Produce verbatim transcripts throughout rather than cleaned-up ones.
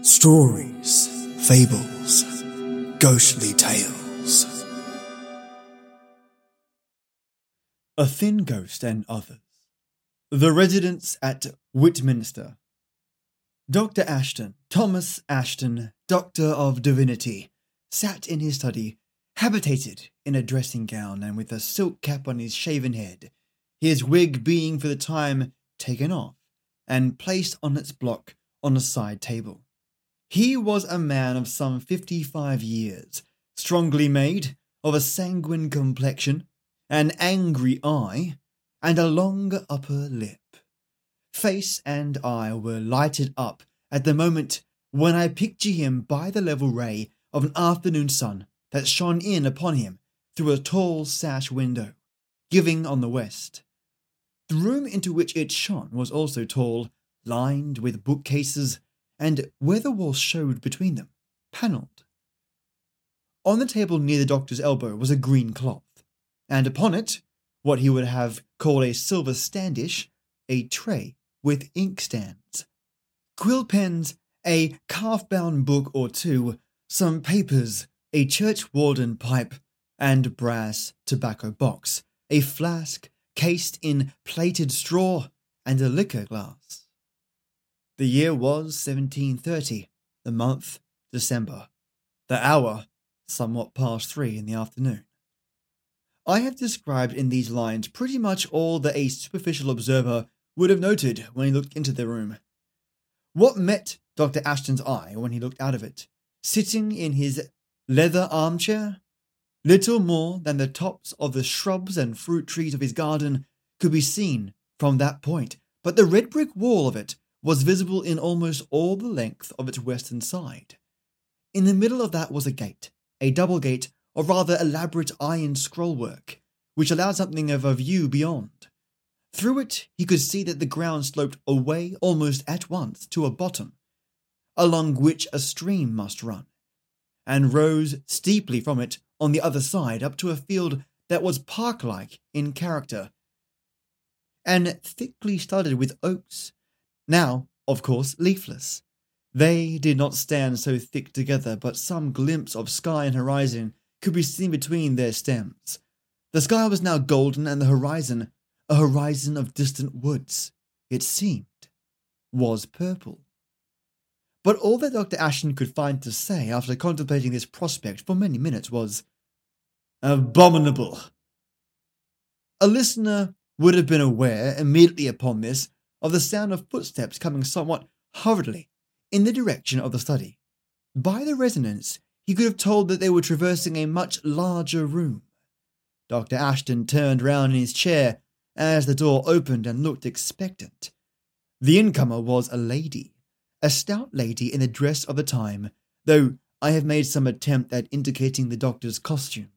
Stories, fables, ghostly tales. A Thin Ghost and Others. The Residence at Whitminster. Doctor Ashton, Thomas Ashton, Doctor of Divinity, sat in his study, habitated in a dressing gown and with a silk cap on his shaven head, his wig being for the time taken off and placed on its block on a side table. He was a man of some fifty-five years, strongly made, of a sanguine complexion, an angry eye, and a long upper lip. Face and eye were lighted up at the moment when I picture him by the level ray of an afternoon sun that shone in upon him through a tall sash window, giving on the west. The room into which it shone was also tall, lined with bookcases, and where the walls showed between them, panelled. On the table near the doctor's elbow was a green cloth, and upon it, what he would have called a silver standish, a tray with inkstands, quill pens, a calf-bound book or two, some papers, a churchwarden pipe, and brass tobacco box, a flask cased in plaited straw, and a liquor glass. The year was seventeen thirty, the month December, the hour somewhat past three in the afternoon. I have described in these lines pretty much all that a superficial observer would have noted when he looked into the room. What met Doctor Ashton's eye when he looked out of it, sitting in his leather armchair? Little more than the tops of the shrubs and fruit trees of his garden could be seen from that point, but the red brick wall of it was visible in almost all the length of its western side. In the middle of that was a gate, a double gate of rather elaborate iron scrollwork, which allowed something of a view beyond. Through it he could see that the ground sloped away almost at once to a bottom, along which a stream must run, and rose steeply from it on the other side up to a field that was park-like in character, and thickly studded with oaks, now, of course, leafless. They did not stand so thick together, but some glimpse of sky and horizon could be seen between their stems. The sky was now golden, and the horizon, a horizon of distant woods, it seemed, was purple. But all that Doctor Ashton could find to say after contemplating this prospect for many minutes was, "Abominable!" A listener would have been aware, immediately upon this, of the sound of footsteps coming somewhat hurriedly in the direction of the study. By the resonance, he could have told that they were traversing a much larger room. Doctor Ashton turned round in his chair as the door opened and looked expectant. The incomer was a lady, a stout lady in the dress of the time, though I have made some attempt at indicating the doctor's costume.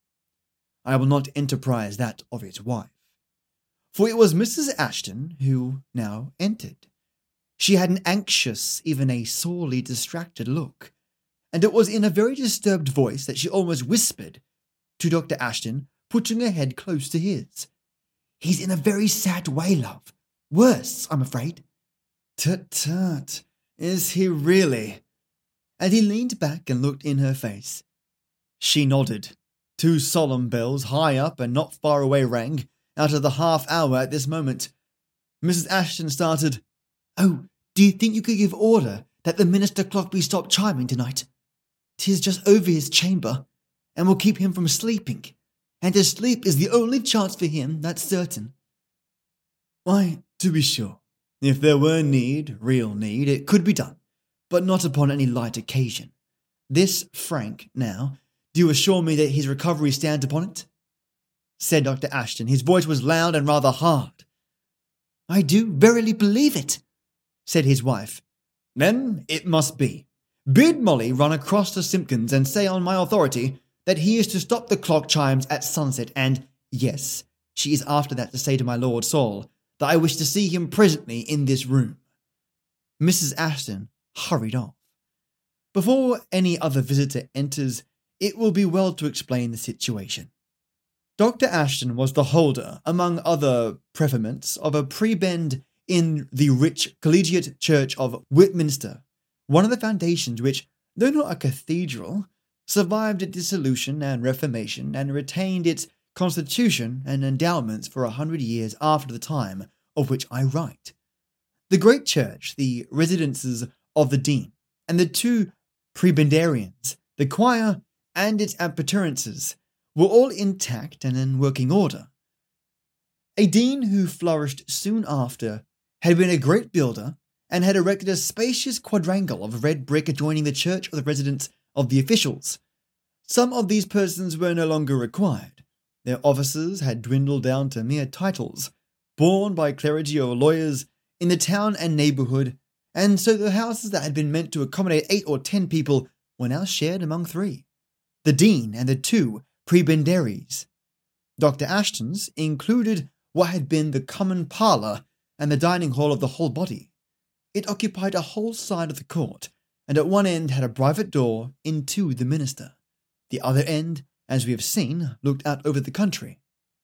I will not enterprise that of his wife, for it was Missus Ashton who now entered. She had an anxious, even a sorely distracted look, and it was in a very disturbed voice that she almost whispered to Doctor Ashton, putting her head close to his. "He's in a very sad way, love. Worse, I'm afraid." "Tut, tut, is he really?" And he leaned back and looked in her face. She nodded. Two solemn bells, high up and not far away, rang out of the half hour at this moment. Missus Ashton started. "Oh, do you think you could give order that the minister clock be stopped chiming tonight? 'Tis just over his chamber, and will keep him from sleeping, and to sleep is the only chance for him, that's certain." "Why, to be sure, if there were need, real need, it could be done, but not upon any light occasion. This Frank, now, do you assure me that his recovery stands upon it?" said Doctor Ashton. His voice was loud and rather hard. "I do verily believe it," said his wife. "Then it must be. Bid Molly run across to Simpkins and say on my authority that he is to stop the clock chimes at sunset, and, yes, she is after that to say to my Lord Saul that I wish to see him presently in this room." Missus Ashton hurried off. Before any other visitor enters, it will be well to explain the situation. Doctor Ashton was the holder, among other preferments, of a prebend in the rich collegiate church of Whitminster, one of the foundations which, though not a cathedral, survived its dissolution and reformation and retained its constitution and endowments for a hundred years after the time of which I write. The great church, the residences of the dean, and the two prebendarians, the choir, and its appurtenances were all intact and in working order. A dean who flourished soon after had been a great builder and had erected a spacious quadrangle of red brick adjoining the church of the residence of the officials. Some of these persons were no longer required. Their offices had dwindled down to mere titles, borne by clergy or lawyers in the town and neighbourhood, and so the houses that had been meant to accommodate eight or ten people were now shared among three, the dean and the two prebendaries. Doctor Ashton's included what had been the common parlour and the dining hall of the whole body. It occupied a whole side of the court, and at one end had a private door into the minster. The other end, as we have seen, looked out over the country.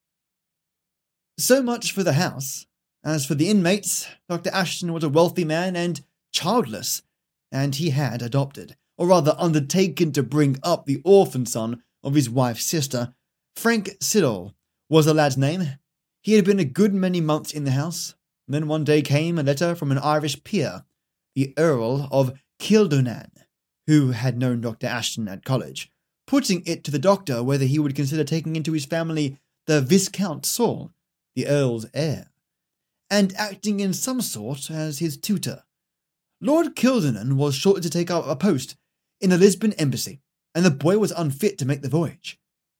So much for the house. As for the inmates, Doctor Ashton was a wealthy man and childless, and he had adopted, or rather undertaken to bring up the orphan son of his wife's sister. Frank Siddall was the lad's name. He had been a good many months in the house. Then one day came a letter from an Irish peer, the Earl of Kildonan, who had known Doctor Ashton at college, putting it to the doctor whether he would consider taking into his family the Viscount Saul, the Earl's heir, and acting in some sort as his tutor. Lord Kildonan was shortly to take up a post in the Lisbon embassy, and the boy was unfit to make the voyage.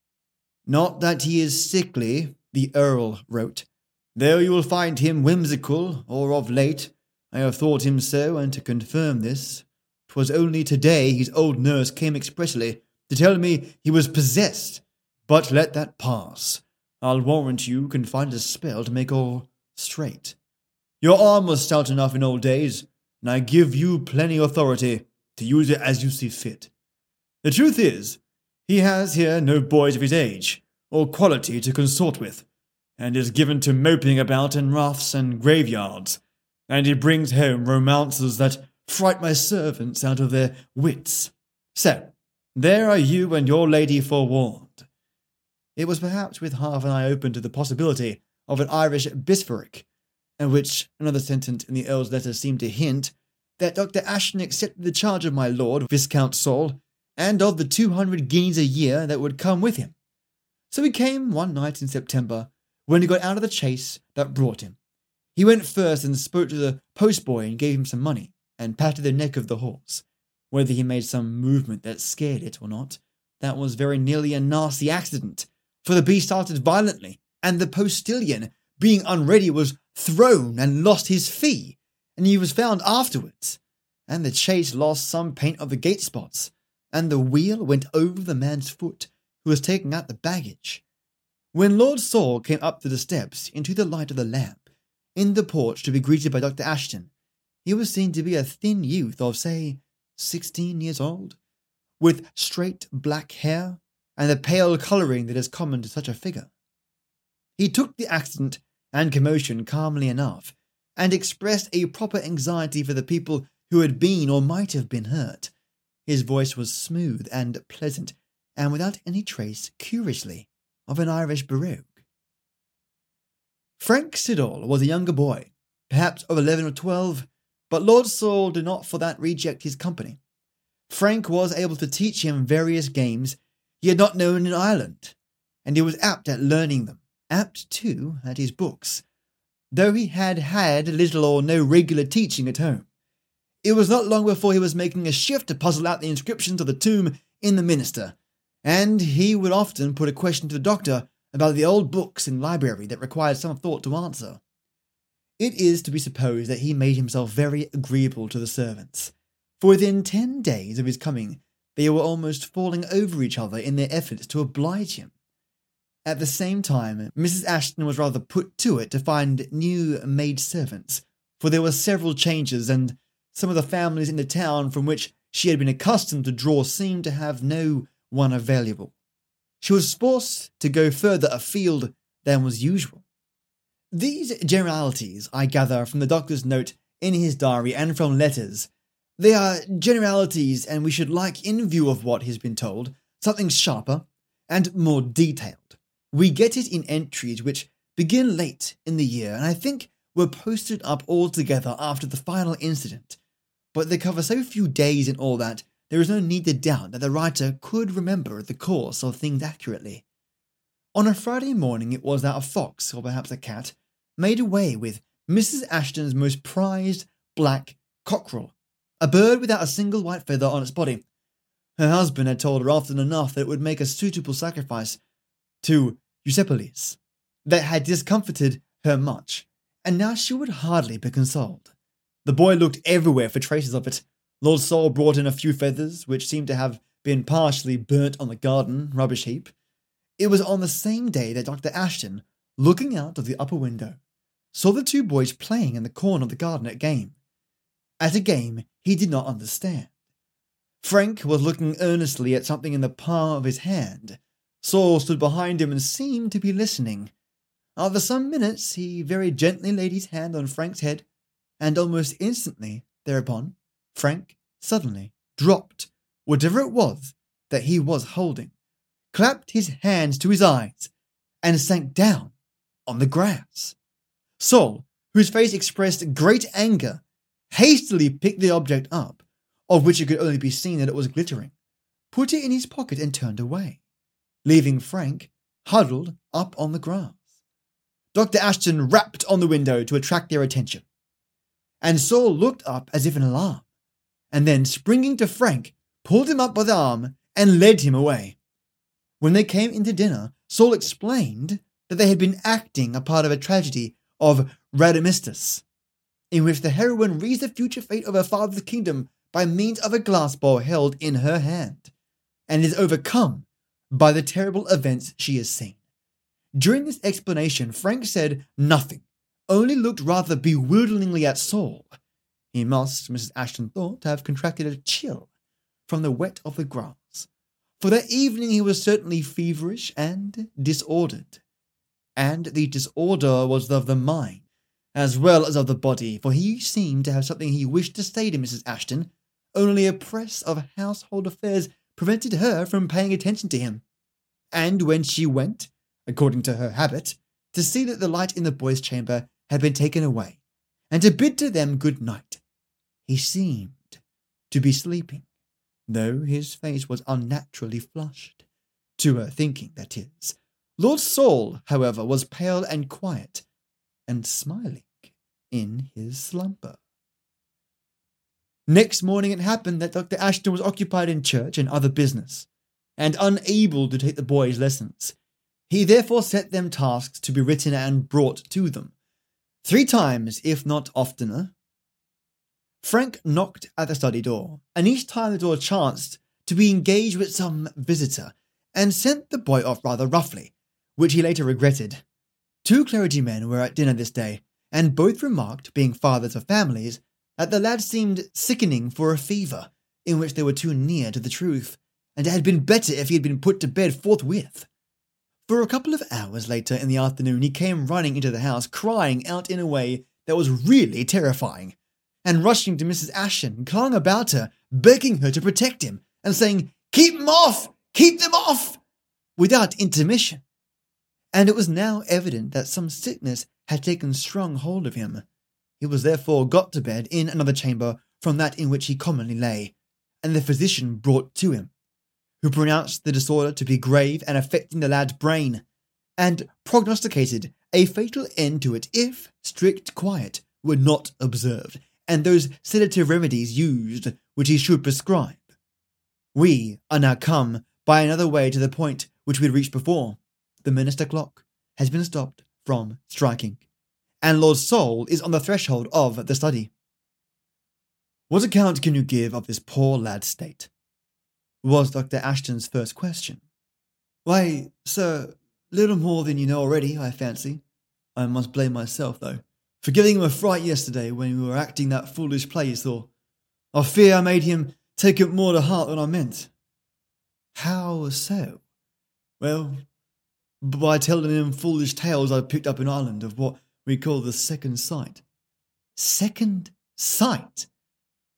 Not that he is sickly, the Earl wrote, though you will find him whimsical, or of late. I have thought him so, and to confirm this, 'twas only to-day his old nurse came expressly to tell me he was possessed. But let that pass. I'll warrant you can find a spell to make all straight. Your arm was stout enough in old days, and I give you plenty authority to use it as you see fit. The truth is, he has here no boys of his age, or quality to consort with, and is given to moping about in raths and graveyards, and he brings home romances that fright my servants out of their wits. So, there are you and your lady forewarned. It was perhaps with half an eye open to the possibility of an Irish bishopric, and which another sentence in the Earl's letter seemed to hint, that Doctor Ashton accepted the charge of my lord, Viscount Saul, and of the two hundred guineas a year that would come with him. So he came one night in September, when he got out of the chaise that brought him. He went first and spoke to the postboy and gave him some money, and patted the neck of the horse. Whether he made some movement that scared it or not, that was very nearly a nasty accident, for the beast started violently, and the postilion, being unready, was thrown and lost his fee, and he was found afterwards, and the chaise lost some paint of the gate spots, and the wheel went over the man's foot, who was taking out the baggage. When Lord Saul came up to the steps into the light of the lamp, in the porch to be greeted by Doctor Ashton, he was seen to be a thin youth of, say, sixteen years old, with straight black hair and the pale colouring that is common to such a figure. He took the accident and commotion calmly enough, and expressed a proper anxiety for the people who had been or might have been hurt. His voice was smooth and pleasant, and without any trace, curiously, of an Irish brogue. Frank Siddall was a younger boy, perhaps of eleven or twelve, but Lord Saul did not for that reject his company. Frank was able to teach him various games he had not known in Ireland, and he was apt at learning them, apt, too, at his books, though he had had little or no regular teaching at home. It was not long before he was making a shift to puzzle out the inscriptions of the tomb in the minster, and he would often put a question to the doctor about the old books in the library that required some thought to answer. It is to be supposed that he made himself very agreeable to the servants, for within ten days of his coming they were almost falling over each other in their efforts to oblige him. At the same time, Missus Ashton was rather put to it to find new maid-servants, for there were several changes, and some of the families in the town from which she had been accustomed to draw seemed to have no one available. She was forced to go further afield than was usual. These generalities I gather from the doctor's note in his diary and from letters They are generalities, and we should like, in view of what has been told, something sharper and more detailed. We get it in entries which begin late in the year, and I think were posted up all together after the final incident, but they cover so few days and all that there is no need to doubt that the writer could remember the course of things accurately. On a Friday morning it was that a fox, or perhaps a cat, made away with Missus Ashton's most prized black cockerel, a bird without a single white feather on its body. Her husband had told her often enough that it would make a suitable sacrifice to Eusepales, that had discomforted her much, and now she would hardly be consoled. The boy looked everywhere for traces of it. Lord Sol brought in a few feathers, which seemed to have been partially burnt on the garden rubbish heap. It was on the same day that Doctor Ashton, looking out of the upper window, saw the two boys playing in the corner of the garden at a game. At a game he did not understand. Frank was looking earnestly at something in the palm of his hand. Saul stood behind him and seemed to be listening. After some minutes he very gently laid his hand on Frank's head, and almost instantly thereupon Frank suddenly dropped whatever it was that he was holding, clapped his hands to his eyes, and sank down on the grass. Saul, whose face expressed great anger, hastily picked the object up, of which it could only be seen that it was glittering, put it in his pocket and turned away, leaving Frank huddled up on the grass. Doctor Ashton rapped on the window to attract their attention, and Saul looked up as if in alarm, and then, springing to Frank, pulled him up by the arm and led him away. When they came into dinner, Saul explained that they had been acting a part of a tragedy of Rhadamistus, in which the heroine reads the future fate of her father's kingdom by means of a glass ball held in her hand, and is overcome by the terrible events she has seen. During this explanation, Frank said nothing, only looked rather bewilderingly at Saul. He must, Missus Ashton thought, have contracted a chill from the wet of the grass, for that evening he was certainly feverish and disordered, and the disorder was of the mind as well as of the body, for he seemed to have something he wished to say to Missus Ashton, only a press of household affairs prevented her from paying attention to him. And when she went, according to her habit, to see that the light in the boys' chamber had been taken away, and to bid to them good night, he seemed to be sleeping, though his face was unnaturally flushed, to her thinking, that is. Lord Saul, however, was pale and quiet, and smiling in his slumber. Next morning it happened that Doctor Ashton was occupied in church and other business, and unable to take the boys' lessons. He therefore set them tasks to be written and brought to them. Three times, if not oftener, Frank knocked at the study door, and each time the door chanced to be engaged with some visitor, and sent the boy off rather roughly, which he later regretted. Two clergymen were at dinner this day, and both remarked, being fathers of families, that the lad seemed sickening for a fever, in which they were too near to the truth, and it had been better if he had been put to bed forthwith. For a couple of hours later in the afternoon he came running into the house, crying out in a way that was really terrifying, and rushing to Missus Ashton, clung about her, begging her to protect him, and saying, "Keep them off! Keep them off!" without intermission. And it was now evident that some sickness had taken strong hold of him. He was therefore got to bed in another chamber from that in which he commonly lay, and the physician brought to him, who pronounced the disorder to be grave and affecting the lad's brain, and prognosticated a fatal end to it if strict quiet were not observed, and those sedative remedies used which he should prescribe. We are now come by another way to the point which we had reached before. The minster clock has been stopped from striking, and Lord Saul is on the threshold of the study. "What account can you give of this poor lad's state?" was Doctor Ashton's first question. "Why, sir, little more than you know already, I fancy. I must blame myself, though, for giving him a fright yesterday when we were acting that foolish play you saw. I fear I made him take it more to heart than I meant." "How so?" "Well, by telling him foolish tales I picked up in Ireland of what we call the second sight." "Second sight?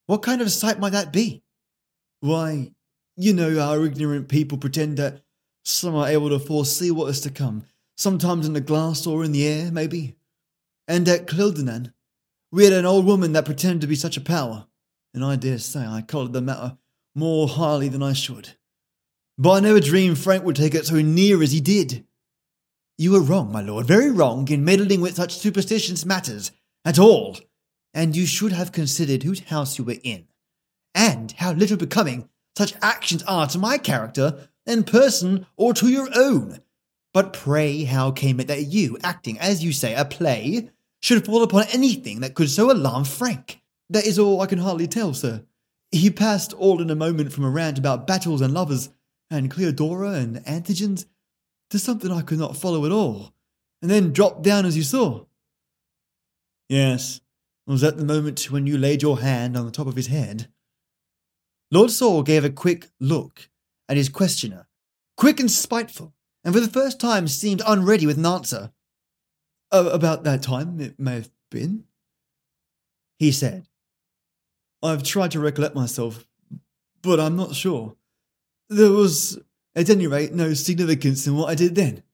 What kind of sight might that be? Why, you know how ignorant people pretend that some are able to foresee what is to come, sometimes in the glass or in the air, maybe. And at Kildanan, we had an old woman that pretended to be such a power, and I dare say I coloured the matter more highly than I should. But I never dreamed Frank would take it so near as he did. You were wrong, my lord, very wrong in meddling with such superstitious matters at all, and you should have considered whose house you were in, and how little becoming such actions are to my character and person or to your own. But pray, how came it that you, acting, as you say, a play, should fall upon anything that could so alarm Frank? That is all I can hardly tell, sir. He passed all in a moment from a rant about battles and lovers, and Cleodora and antigens, to something I could not follow at all, and then dropped down as you saw. Yes, it was at the moment when you laid your hand on the top of his head. Lord Saul gave a quick look at his questioner, quick and spiteful, and for the first time seemed unready with an answer. Uh, about that time, it may have been, he said. I've tried to recollect myself, but I'm not sure. There was, at any rate, no significance in what I did then.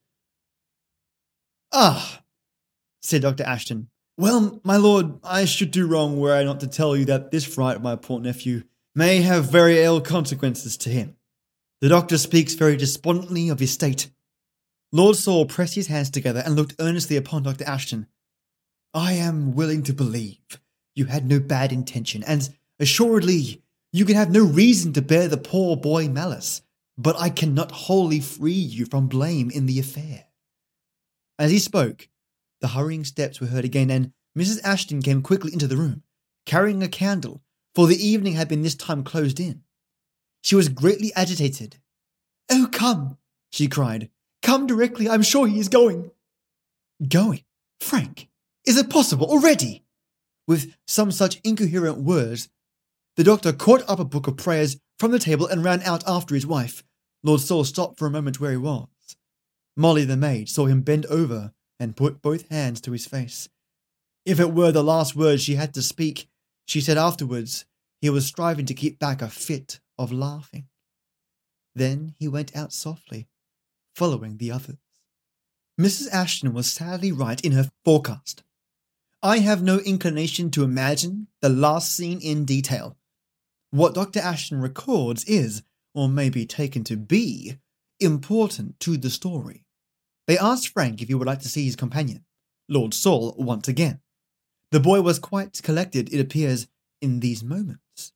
Ah, said Doctor Ashton. Well, my lord, I should do wrong were I not to tell you that this fright of my poor nephew may have very ill consequences to him. The doctor speaks very despondently of his state. Lord Saul pressed his hands together and looked earnestly upon Doctor Ashton. I am willing to believe you had no bad intention, and assuredly you can have no reason to bear the poor boy malice, but I cannot wholly free you from blame in the affair. As he spoke, the hurrying steps were heard again, and Missus Ashton came quickly into the room, carrying a candle, for the evening had been this time closed in. She was greatly agitated. Oh, come, she cried. Come directly, I'm sure he is going. Going? Frank, is it possible already? With some such incoherent words, the doctor caught up a book of prayers from the table and ran out after his wife. Lord Saul stopped for a moment where he was. Molly the maid saw him bend over and put both hands to his face. If it were the last words she had to speak, she said afterwards he was striving to keep back a fit of laughing. Then he went out softly, following the others. Missus Ashton was sadly right in her forecast. I have no inclination to imagine the last scene in detail. What Doctor Ashton records is, or may be taken to be, important to the story. They asked Frank if he would like to see his companion, Lord Saul, once again. The boy was quite collected, it appears, in these moments.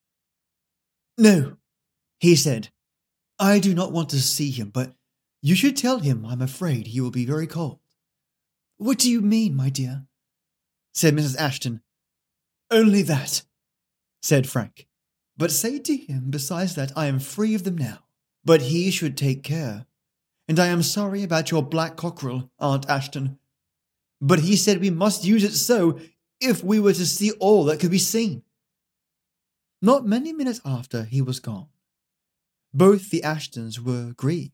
No, he said, I do not want to see him, but you should tell him I'm afraid he will be very cold. What do you mean, my dear? Said Missus Ashton. Only that, said Frank. But say to him, besides that, I am free of them now. But he should take care. And I am sorry about your black cockerel, Aunt Ashton. But he said we must use it so, if we were to see all that could be seen. Not many minutes after, he was gone. Both the Ashtons were grieved.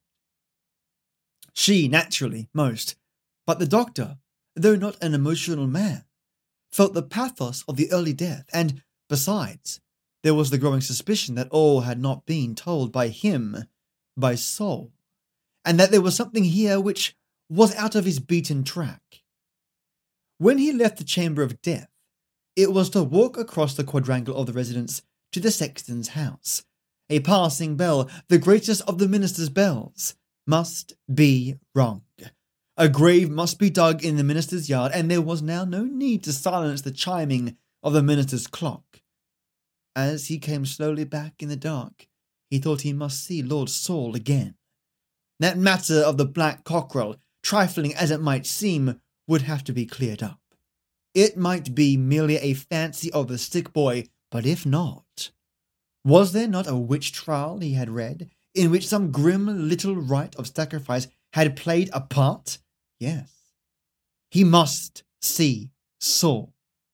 She, naturally, most, but the doctor, though not an emotional man, felt the pathos of the early death, and, besides, there was the growing suspicion that all had not been told by him, by Saul, and that there was something here which was out of his beaten track. When he left the chamber of death, it was to walk across the quadrangle of the residence to the sexton's house. A passing bell, the greatest of the minister's bells, must be rung. A grave must be dug in the minister's yard, and there was now no need to silence the chiming of the minister's clock. As he came slowly back in the dark, he thought he must see Lord Saul again. That matter of the black cockerel, trifling as it might seem, would have to be cleared up. It might be merely a fancy of the sick boy, but if not, was there not a witch trial he had read, in which some grim little rite of sacrifice had played a part? Yes. He must see Saul.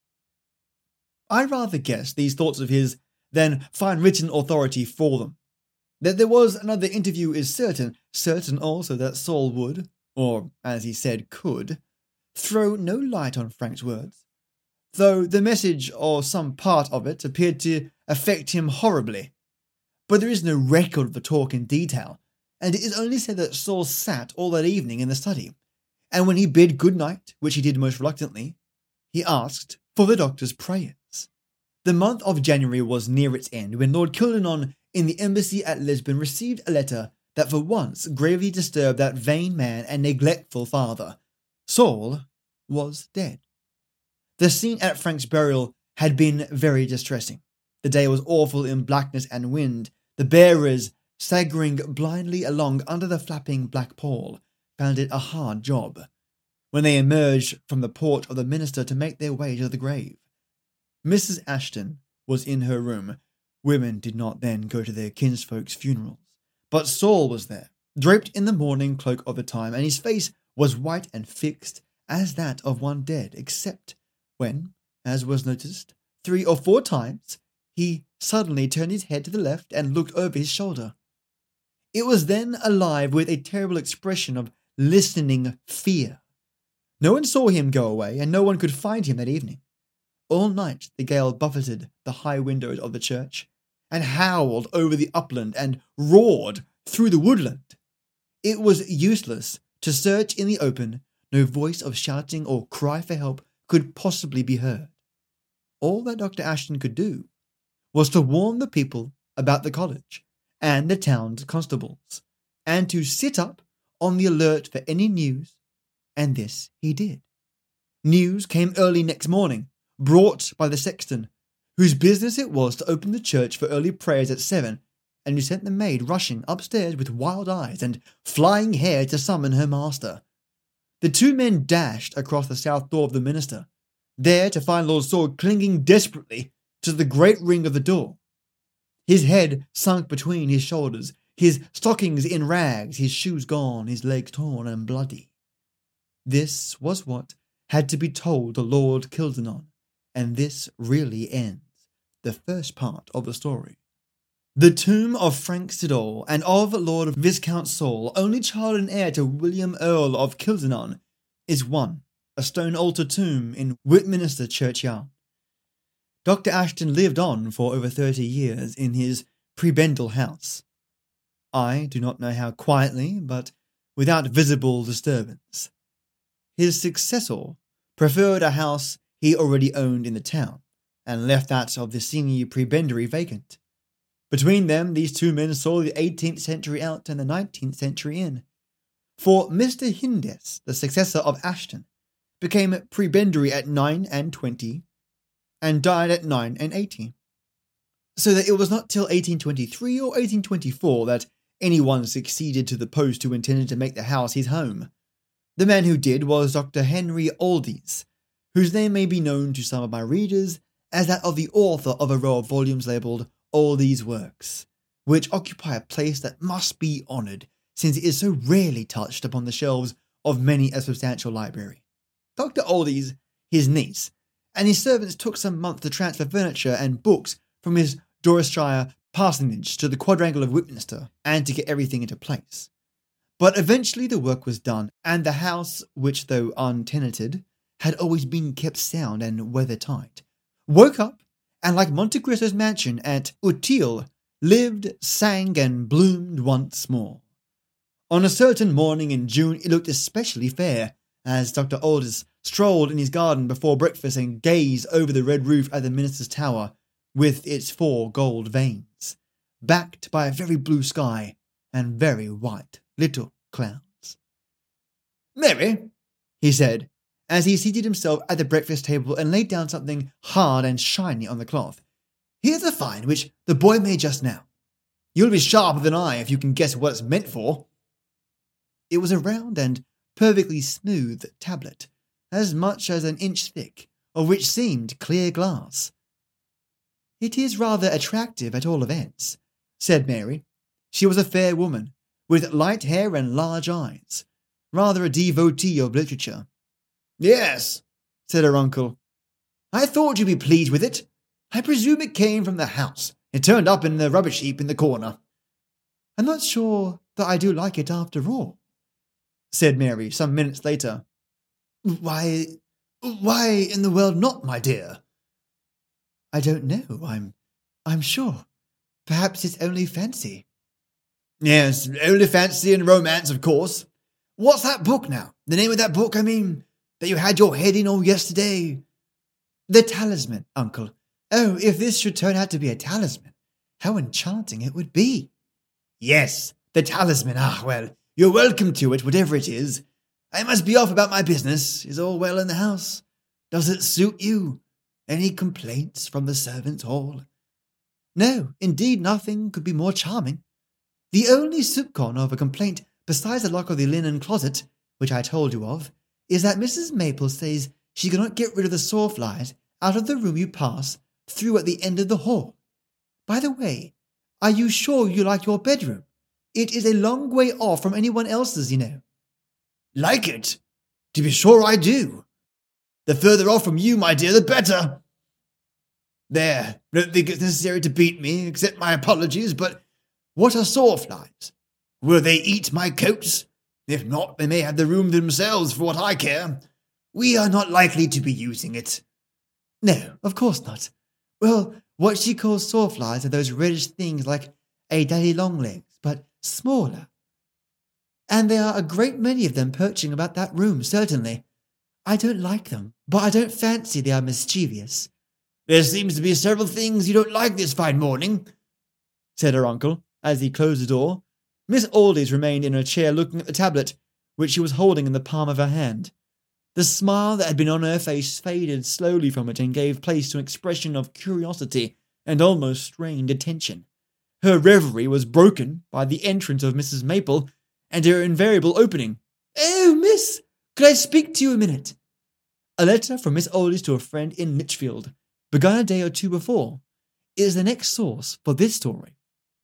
I rather guess these thoughts of his than find written authority for them. That there was another interview is certain, certain also that Saul would, or as he said, could, throw no light on Frank's words. though the message or some part of it appeared to affect him horribly. But there is no record of the talk in detail, and it is only said that Saul sat all that evening in the study, and when he bid good night, which he did most reluctantly, he asked for the doctor's prayers. The month of January was near its end when Lord Kildanon in the embassy at Lisbon received a letter that for once gravely disturbed that vain man and neglectful father. Saul was dead. The scene at Frank's burial had been very distressing. The day was awful in blackness and wind. The bearers, staggering blindly along under the flapping black pall, found it a hard job. When they emerged from the porch of the minister to make their way to the grave, Missus Ashton was in her room. Women did not then go to their kinsfolk's funerals. But Saul was there, draped in the mourning cloak of the time, and his face was white and fixed as that of one dead, except when, as was noticed three or four times, he suddenly turned his head to the left and looked over his shoulder. It was then alive with a terrible expression of listening fear. No one saw him go away, and no one could find him that evening. All night the gale buffeted the high windows of the church, and howled over the upland and roared through the woodland. It was useless to search in the open. No voice of shouting or cry for help could possibly be heard. All that Doctor Ashton could do was to warn the people about the college and the town's constables, and to sit up on the alert for any news, and this he did. News came early next morning, brought by the sexton, whose business it was to open the church for early prayers at seven, and who sent the maid rushing upstairs with wild eyes and flying hair to summon her master. The two men dashed across the south door of the minster, there to find Lord Saul clinging desperately to the great ring of the door, his head sunk between his shoulders, his stockings in rags, his shoes gone, his legs torn and bloody. This was what had to be told to Lord Kildanon, and this really ends the first part of the story. The tomb of Frank Siddall and of Lord Viscount Saul, only child and heir to William Earl of Kildanon, is one, a stone altar tomb in Whitminster churchyard. Doctor Ashton lived on for over thirty years in his prebendal house. I do not know how quietly, but without visible disturbance. His successor preferred a house he already owned in the town, and left that of the senior prebendary vacant. Between them, these two men saw the eighteenth century out and the nineteenth century in. For Mister Hindes, the successor of Ashton, became prebendary at nine and twenty, and died at nine and eighteen. So that it was not till eighteen twenty-three or eighteen twenty-four that anyone succeeded to the post who intended to make the house his home. The man who did was Doctor Henry Aldies, whose name may be known to some of my readers as that of the author of a row of volumes labelled Aldies Works, which occupy a place that must be honoured, since it is so rarely touched upon the shelves of many a substantial library. Doctor Aldies, his niece, and his servants took some months to transfer furniture and books from his Dorsetshire parsonage to the quadrangle of Whitminster, and to get everything into place. But eventually the work was done, and the house, which though untenanted, had always been kept sound and weather-tight, woke up, and like Monte Cristo's mansion at Utile, lived, sang, and bloomed once more. On a certain morning in June it looked especially fair, as Doctor Aldies strolled in his garden before breakfast and gazed over the red roof at the minister's tower, with its four gold vanes, backed by a very blue sky and very white little clouds. "Mary," he said, as he seated himself at the breakfast table and laid down something hard and shiny on the cloth, "here's a find which the boy made just now. You'll be sharper than I if you can guess what it's meant for." It was a round and perfectly smooth tablet, as much as an inch thick, of which seemed clear glass. "It is rather attractive at all events," said Mary. She was a fair woman, with light hair and large eyes, rather a devotee of literature. "Yes," said her uncle. "I thought you'd be pleased with it. I presume it came from the house. It turned up in the rubbish heap in the corner." "I'm not sure that I do like it after all," said Mary some minutes later. "Why, Why in the world not, my dear? I don't know, I'm... I'm sure. Perhaps it's only fancy. Yes, only fancy and romance, of course. What's that book now? The name of that book, I mean, that you had your head in all yesterday? The Talisman, Uncle. Oh, if this should turn out to be a talisman, how enchanting it would be. Yes, the Talisman. Ah, well, you're welcome to it, whatever it is. I must be off about my business. Is all well in the house? Does it suit you? Any complaints from the servants' hall? No, indeed, nothing could be more charming. The only soupçon of a complaint, besides the lock of the linen closet, which I told you of, is that Missus Maple says she cannot get rid of the sawflies out of the room you pass through at the end of the hall. By the way, are you sure you like your bedroom? It is a long way off from anyone else's, you know. Like it? To be sure I do. The further off from you, my dear, the better. There, I don't think it's necessary to beat me, accept my apologies, but what are sawflies? Will they eat my coats? If not, they may have the room themselves for what I care. We are not likely to be using it. No, of course not. Well, what she calls sawflies are those reddish things like a daddy longlegs, but smaller. And there are a great many of them perching about that room, certainly. I don't like them, but I don't fancy they are mischievous. There seems to be several things you don't like this fine morning, said her uncle, as he closed the door. Miss Aldies remained in her chair looking at the tablet, which she was holding in the palm of her hand. The smile that had been on her face faded slowly from it and gave place to an expression of curiosity and almost strained attention. Her reverie was broken by the entrance of Missus Maple and her invariable opening. "Oh, miss, could I speak to you a minute?" A letter from Miss Aldies to a friend in Lichfield, begun a day or two before, is the next source for this story.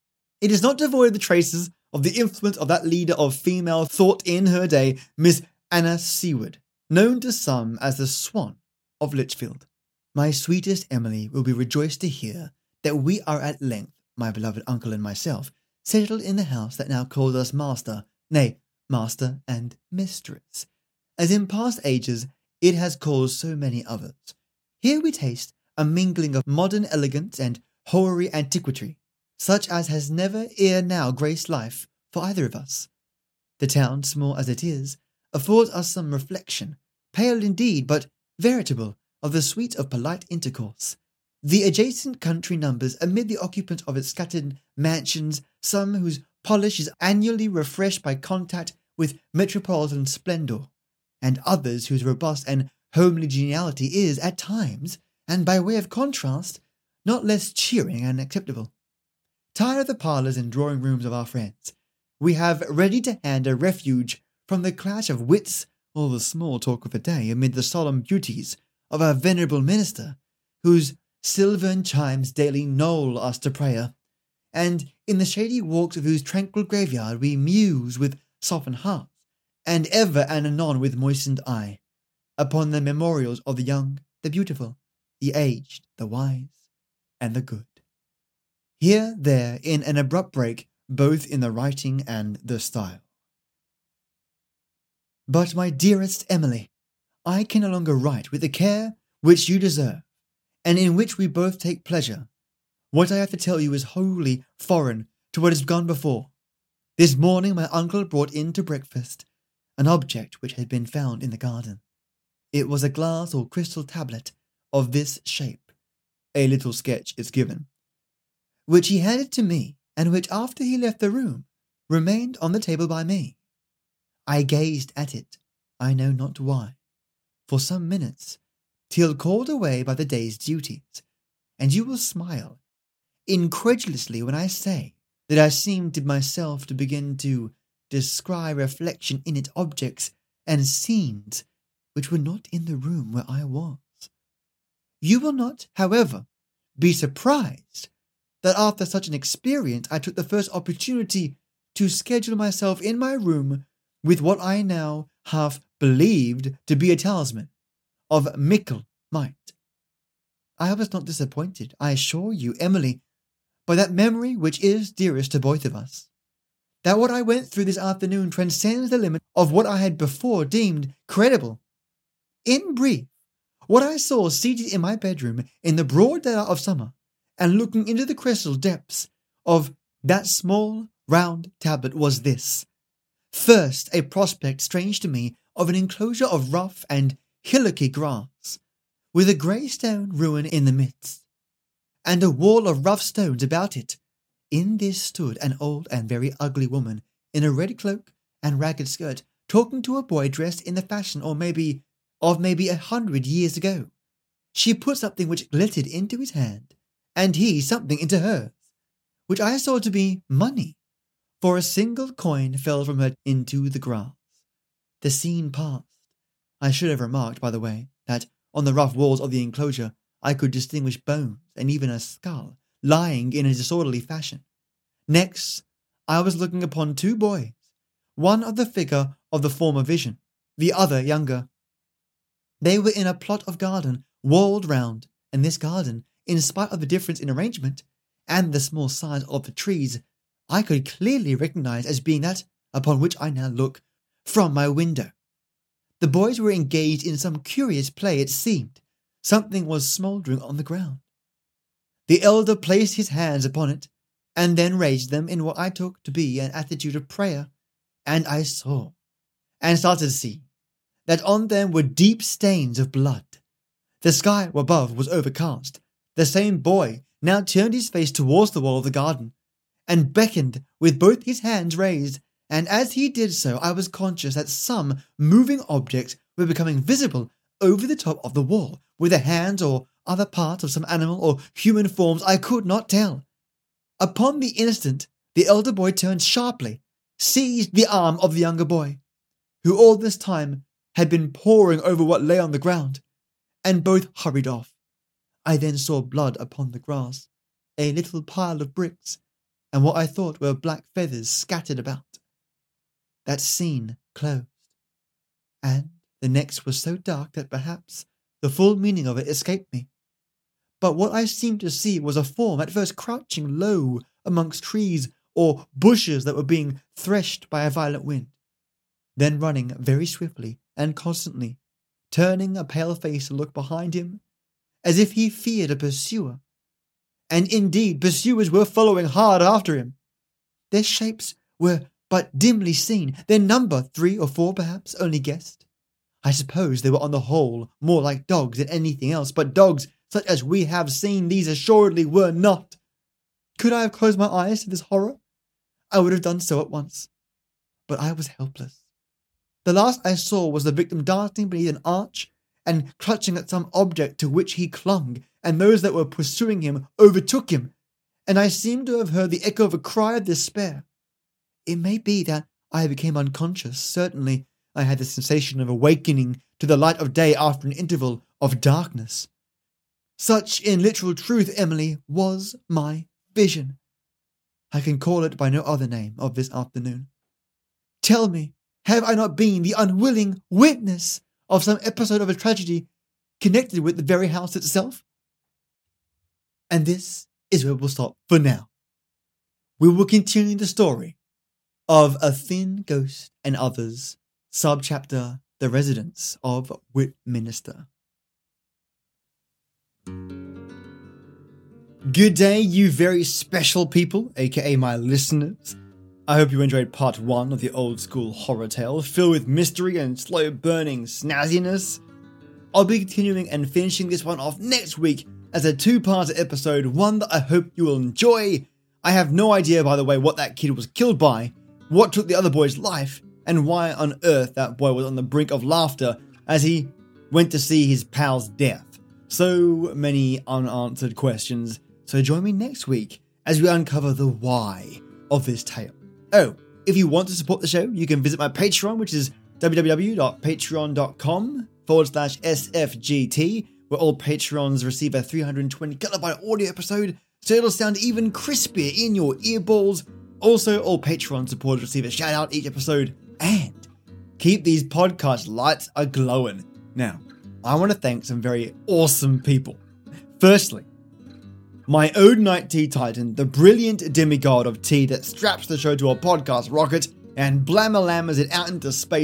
It is not devoid of the traces of the influence of that leader of female thought in her day, Miss Anna Seward, known to some as the Swan of Lichfield. My sweetest Emily will be rejoiced to hear that we are at length, my beloved uncle and myself, settled in the house that now calls us master, nay, master and mistress, as in past ages it has called so many others. Here we taste a mingling of modern elegance and hoary antiquity, such as has never ere now graced life for either of us. The town, small as it is, affords us some reflection, pale indeed, but veritable, of the sweet of polite intercourse. The adjacent country numbers amid the occupants of its scattered mansions some whose polish is annually refreshed by contact with metropolitan splendour, and others whose robust and homely geniality is, at times, and by way of contrast, not less cheering and acceptable. Tired of the parlours and drawing-rooms of our friends, we have ready to hand a refuge from the clash of wits or the small talk of the day amid the solemn beauties of our venerable minister, whose silvern chimes daily knoll us to prayer, and in the shady walks of whose tranquil graveyard we muse with softened hearts, and ever and anon with moistened eye, upon the memorials of the young, the beautiful, the aged, the wise, and the good. Here, there, in an abrupt break, both in the writing and the style. But, my dearest Emily, I can no longer write with the care which you deserve, and in which we both take pleasure. What I have to tell you is wholly foreign to what has gone before. This morning my uncle brought in to breakfast an object which had been found in the garden. It was a glass or crystal tablet of this shape, a little sketch is given, which he handed to me, and which, after he left the room, remained on the table by me. I gazed at it, I know not why, for some minutes, till called away by the day's duties, and you will smile incredulously when I say that I seemed to myself to begin to descry reflection in it objects and scenes which were not in the room where I was. You will not, however, be surprised that after such an experience I took the first opportunity to schedule myself in my room with what I now half believed to be a talisman of mickle might. I was not disappointed, I assure you, Emily, by that memory which is dearest to both of us. That what I went through this afternoon transcends the limit of what I had before deemed credible. In brief, what I saw seated in my bedroom in the broad daylight of summer and looking into the crystal depths of that small, round tablet was this. First, a prospect strange to me of an enclosure of rough and hillocky grass, with a grey stone ruin in the midst, and a wall of rough stones about it. In this stood an old and very ugly woman in a red cloak and ragged skirt, talking to a boy dressed in the fashion or maybe of maybe a hundred years ago. She put something which glittered into his hand, and he something into hers, which I saw to be money, for a single coin fell from her into the grass. The scene passed. I should have remarked, by the way, that on the rough walls of the enclosure I could distinguish bones and even a skull lying in a disorderly fashion. Next, I was looking upon two boys, one of the figure of the former vision, the other younger. They were in a plot of garden, walled round, and this garden, in spite of the difference in arrangement and the small size of the trees, I could clearly recognize as being that upon which I now look from my window. The boys were engaged in some curious play, it seemed. Something was smouldering on the ground. The elder placed his hands upon it, and then raised them in what I took to be an attitude of prayer, and I saw, and started to see, that on them were deep stains of blood. The sky above was overcast. The same boy now turned his face towards the wall of the garden, and beckoned with both his hands raised, and as he did so I was conscious that some moving objects were becoming visible over the top of the wall, with the hands or other parts of some animal or human forms I could not tell. Upon the instant, the elder boy turned sharply, seized the arm of the younger boy, who all this time had been poring over what lay on the ground, and both hurried off. I then saw blood upon the grass, a little pile of bricks, and what I thought were black feathers scattered about. That scene closed, and the next was so dark that perhaps the full meaning of it escaped me. But what I seemed to see was a form at first crouching low amongst trees or bushes that were being threshed by a violent wind, then running very swiftly and constantly, turning a pale face to look behind him, as if he feared a pursuer. And indeed pursuers were following hard after him. Their shapes were but dimly seen, their number three or four perhaps, only guessed. I suppose they were on the whole more like dogs than anything else, but dogs such as we have seen these assuredly were not. Could I have closed my eyes to this horror? I would have done so at once. But I was helpless. The last I saw was the victim dancing beneath an arch and clutching at some object to which he clung, and those that were pursuing him overtook him, and I seemed to have heard the echo of a cry of despair. It may be that I became unconscious. Certainly I had the sensation of awakening to the light of day after an interval of darkness. Such, in literal truth, Emily, was my vision. I can call it by no other name of this afternoon. Tell me, have I not been the unwilling witness of some episode of a tragedy connected with the very house itself? And this is where we'll stop for now. We will continue the story of A Thin Ghost and Others, subchapter The Residents of Whitminster. Good day, you very special people, aka my listeners. I hope you enjoyed part one of the old school horror tale, filled with mystery and slow burning snazziness. I'll be continuing and finishing this one off next week as a two-part episode, one that I hope you will enjoy. I have no idea, by the way, what that kid was killed by, what took the other boy's life, and why on earth that boy was on the brink of laughter as he went to see his pal's death. So many unanswered questions, so join me next week as we uncover the why of this tale. Oh, if you want to support the show, you can visit my Patreon, which is www.patreon.com forward slash SFGT, where all Patreons receive a three hundred twenty kilobyte audio episode, so it'll sound even crispier in your earballs. Also, all Patreon supporters receive a shout out each episode, and keep these podcast lights a-glowing. Now, I want to thank some very awesome people. Firstly, my own night tea titan, the brilliant demigod of tea that straps the show to a podcast rocket and blamalamas it out into space,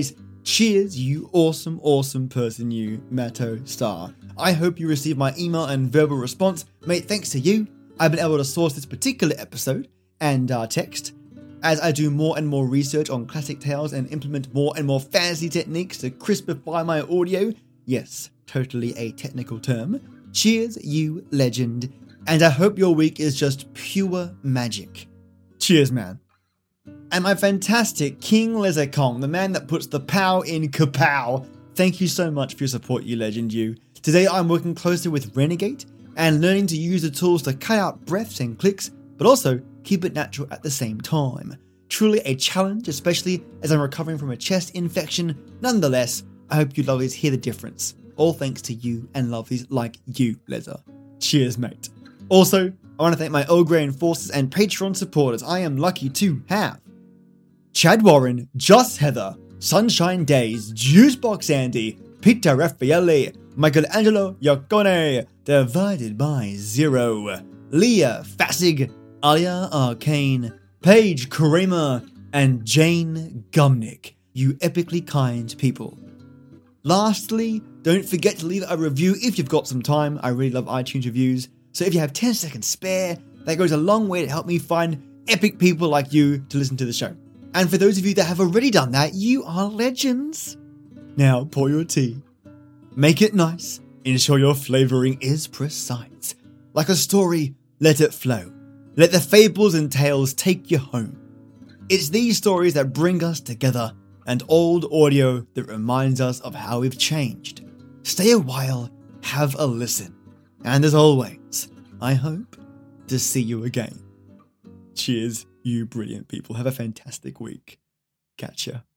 Cheers, you awesome, awesome person, you Matto Star. I hope you received my email and verbal response. Mate, thanks to you, I've been able to source this particular episode and uh, text as I do more and more research on classic tales and implement more and more fancy techniques to crispify my audio. Yes, totally a technical term. Cheers, you legend. And I hope your week is just pure magic. Cheers, man. And my fantastic King Lezakong, the man that puts the pow in kapow. Thank you so much for your support, you legend, you. Today I'm working closely with Renegade and learning to use the tools to cut out breaths and clicks, but also keep it natural at the same time. Truly a challenge, especially as I'm recovering from a chest infection. Nonetheless, I hope you lovelies hear the difference. All thanks to you and lovelies like you, Leza. Cheers, mate. Also, I want to thank my Earl Grey enforcers and Patreon supporters. I am lucky to have Chad Warren, Just Heather, Sunshine Days, Juicebox Andy, Peter Raffaele, Michelangelo Yacone, Divided by Zero, Leah Fassig, Alia Arcane, Paige Kramer, and Jane Gumnick, you epically kind people. Lastly, don't forget to leave a review if you've got some time. I really love iTunes reviews, so if you have ten seconds spare, that goes a long way to help me find epic people like you to listen to the show. And for those of you that have already done that, you are legends. Now pour your tea. Make it nice. Ensure your flavouring is precise. Like a story, let it flow. Let the fables and tales take you home. It's these stories that bring us together, and old audio that reminds us of how we've changed. Stay a while, have a listen. And as always, I hope to see you again. Cheers, you brilliant people. Have a fantastic week. Catch ya.